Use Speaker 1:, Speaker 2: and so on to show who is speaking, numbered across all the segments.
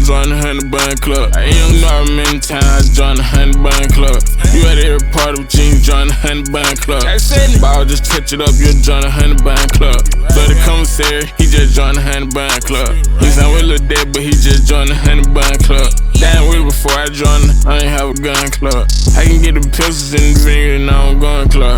Speaker 1: join the 100 Bun Club. I ain't know how many times I joined the 100 Bun Club. You at every party with jeans, join the 100 Bun Club. Ball just touch it up, you join the 100 Bun Club. But the commissary, he just joined the 100 Bun Club. He signed with Lil Dad, but he just joined the 100 Bun Club. Damn with it before I joined it, I ain't have a gun club. I can get the pistols in the finger and now I'm going club.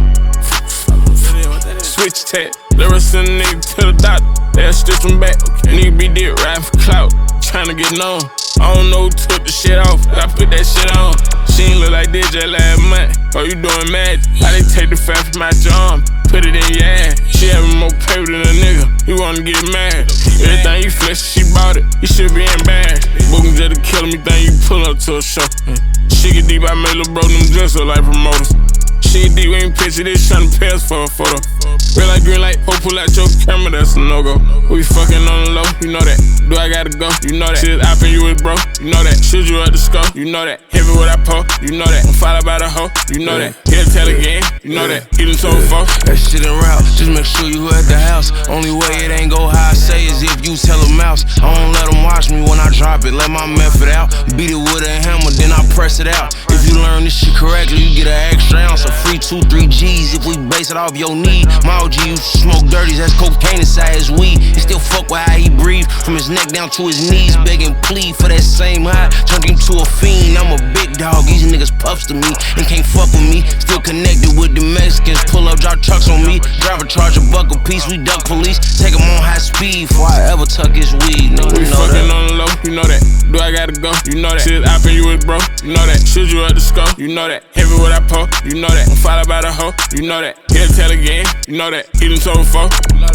Speaker 1: Switch tech, let her send a nigga to the doctor. They'll stitch him back. Nigga be dead riding for clout, tryna get known. I don't know who took the shit off, I put that shit on. She ain't look like this just last month. Oh, you doing mad? How they take the fat from my arm, put it in your ass. She having more paper than a nigga, you wanna get mad. Everything you flesh, she bought it, you should be embarrassed. Booking just to kill me, think you pull up to a show. She get deep, I made lil' bro them dress up like promoters. She deep, we ain't picture this, tryna pay us for a photo. Red light, green light, ho, pull out your camera, that's a no-go. We fucking on the low, you know that. Do I gotta go? You know that. Shit, I you with bro, you know that. Should you at the scope? You know that. Heavy what I pour, you know that. I'm followed by the hoe, you know that. He'll tell again, you know that. Eatin' so far.
Speaker 2: That shit in route, just make sure you at the house. Only way it ain't go how I say is if you tell a mouse. I don't let them watch me when I drop it, let my method out. Beat it with a hammer, then I press it out. If you learn this shit correctly, you get an extra ounce. A free 2-3 G's if we base it off your need. My OG used to smoke dirties, that's cocaine inside his weed. He still fuck with how he breathe, from his neck down to his knees, begging plead for that same high. Turned him to a fiend, I'm a big dog, these niggas puffs to me and can't fuck with me. Still connected with the Mexicans, pull up, drop trucks on me. Driver charge a buck a piece, we duck police. Take him on high speed before I ever tuck his weed. Nigga,
Speaker 1: we fucking on the low, you know that. Do I gotta go? You know that. Shit, I you with bro, you know that. Should you at the scope? You know that. Heavy what I pour, you know that. I'm followed by the hoe, you know that. He'll tell again, you know that. Eatin' so far.